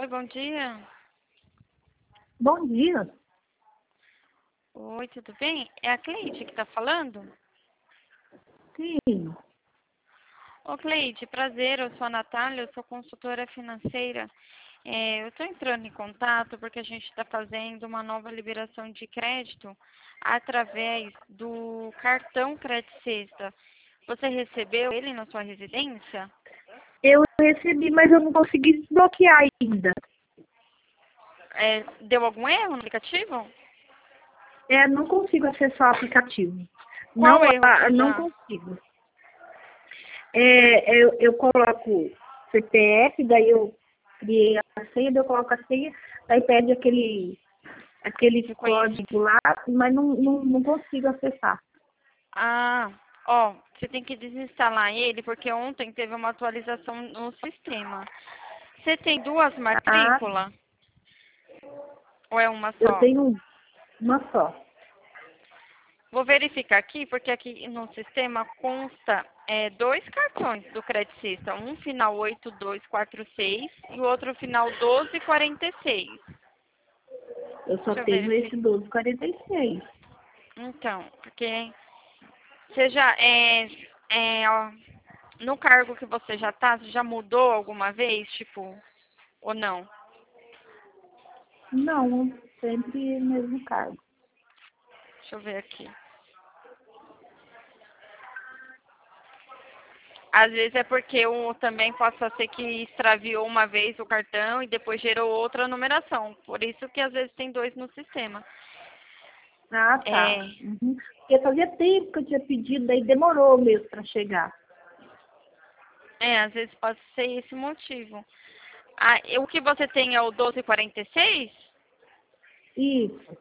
Oi, bom dia. Bom dia. Oi, tudo bem? É a Cleide que está falando? Sim. Ô, Cleide, prazer, eu sou a Natália, eu sou consultora financeira. Eu estou entrando em contato porque a gente está fazendo uma nova liberação de crédito através do cartão Crédito Sexta. Você recebeu ele na sua residência? Eu recebi, mas eu não consegui desbloquear ainda. Deu algum erro no aplicativo? Não consigo acessar o aplicativo. Qual erro que Não dá? consigo. Eu coloco CPF, daí eu criei a senha, daí eu coloco a senha, daí pede aquele código lá, mas não consigo acessar. Ah, ó, você tem que desinstalar ele porque ontem teve uma atualização no sistema. Você tem duas Ah, matrículas ou é uma eu só? tenho uma só. Vou verificar aqui porque aqui no sistema consta dois cartões do Credit System, um final 8246 e o outro final 1246. Eu só Deixa eu tenho esse verificar. 1246. Então, porque você já ó, no cargo que você já tá, você já mudou alguma vez, tipo, ou não? Não, sempre no mesmo cargo. Deixa eu ver aqui. Às vezes é porque também possa ser que extraviou uma vez o cartão e depois gerou outra numeração. Por isso que às vezes tem dois no sistema. Ah, tá. É, Uhum. Porque fazia tempo que eu tinha pedido, daí demorou mesmo para chegar. às vezes pode ser esse motivo. Ah, o que você tem é o 1246? Isso.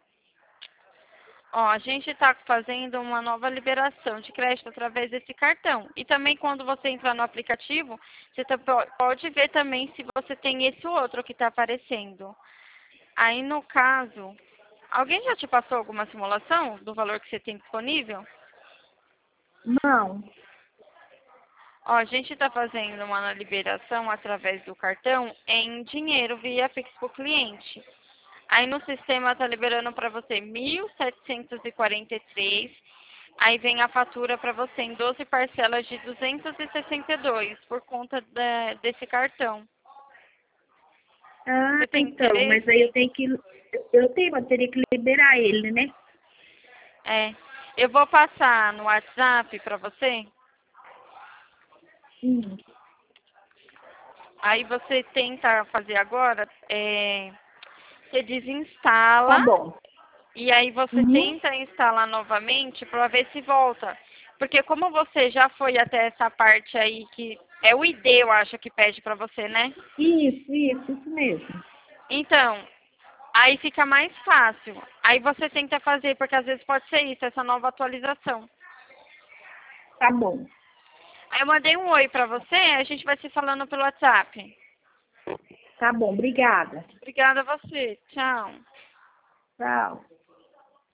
Ó, a gente está fazendo uma nova liberação de crédito através desse cartão. E também quando você entrar no aplicativo, você pode ver também se você tem esse outro que está aparecendo. Aí no caso, alguém já te passou alguma simulação do valor que você tem disponível? Não. Ó, a gente está fazendo uma liberação através do cartão em dinheiro via Pix para o cliente. Aí no sistema está liberando para você 1.743. Aí vem a fatura para você em 12 parcelas de 262 por conta desse cartão. Ah, Você tem então, mas aí interesse? mas teria que liberar ele, né? É. Eu vou passar no WhatsApp para você. Hum, Aí você tenta fazer agora, você tá desinstala bom. e aí você Uhum. tenta instalar novamente para ver se volta. Porque como você já foi até essa parte aí que é o ID, eu acho que pede para você, né? Isso mesmo. Então, aí fica mais fácil. Aí você tenta fazer, porque às vezes pode ser isso, essa nova atualização. Tá bom. Aí eu mandei um oi para você, a gente vai se falando pelo WhatsApp. Tá bom, obrigada. Obrigada a você. Tchau. Tchau.